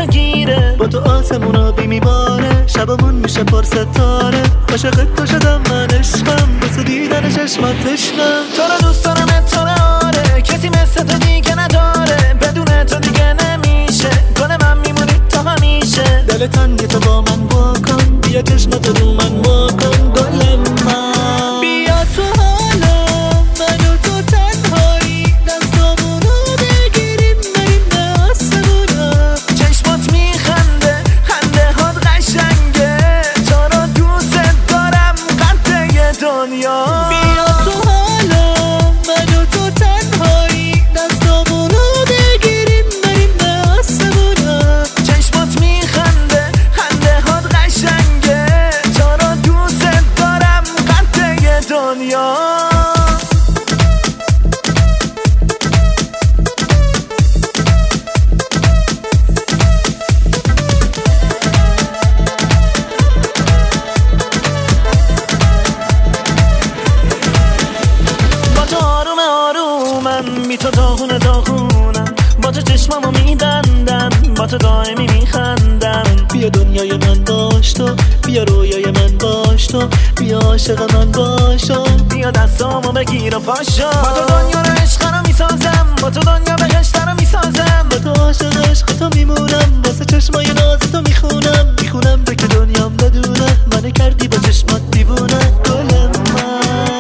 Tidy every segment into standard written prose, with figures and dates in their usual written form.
تو گیره، با تو آسمون آبی میباره، شبمون میشه پر ستاره. عاشقت تو شدم من عشقم، واسه دیدن چشمات تشنم. تو رو دوست دارم تو رو آره، کسی مثل تو دیگه نداره، بدون تو دیگه نمیشه، گل من میمونی تا همیشه. دل تنگ تو با من واکن، بیا چشمات رو من واکن گل من. بیا تو حالا من و تو تنهایی، دستامونو بگیریم بریم به آسمونا. چشمات میخنده خنده هات قشنگه، تو رو دوست دارم قطعه دنیا. بیا تو حالا من و تو تنهایی، دستامونو بگیریم بریم به آسمونا. چشمات میخنده خنده هات قشنگه، تو رو دوست دارم قطعه دنیا. با تو آروم آرومم، بی تو داغونه داغونم، با تو چشمامو میبندم، با تو دائمی میخندم. بیا دنیای من باش تو، بیا رویای من باش تو، بیا عاشق من باش تو. بیا دستامو بگیر و پاشو، با تو دنیا رو عشق رو میسازم، با تو دنیا بهشت رو میسازم. با تو عاشق عشق تو میمونم، واسه چشمای ناز تو میخونم. میخونم تو که دنیام بدونه، منو کردی با چشمات دیوونه گل من.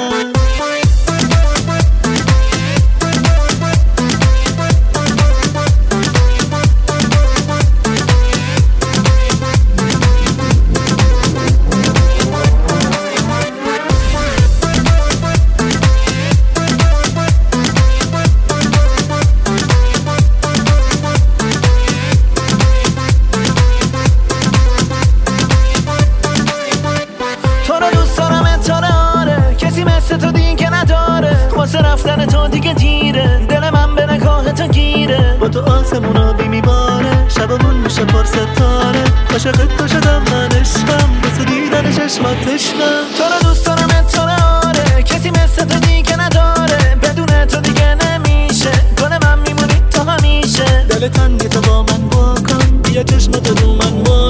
تو رو دوست دارم تو رو آره، کسی مثل تو دیگه نداره، واسه رفتن تو دیگه دیره، دل من به نگاه تو گیره. با تو آسمون آبی میباره، شبمون میشه پر ستاره. عاشقت تو شدم من عشقم، واسه دیدن چشمات تشنم. تو رو دوست دارم تو رو آره، کسی مثل تو دیگه نداره، بدون تو دیگه نمیشه، گل من میمونی تا همیشه. دل تنگ تو با من واکن، بیا چشمات رو من واکن.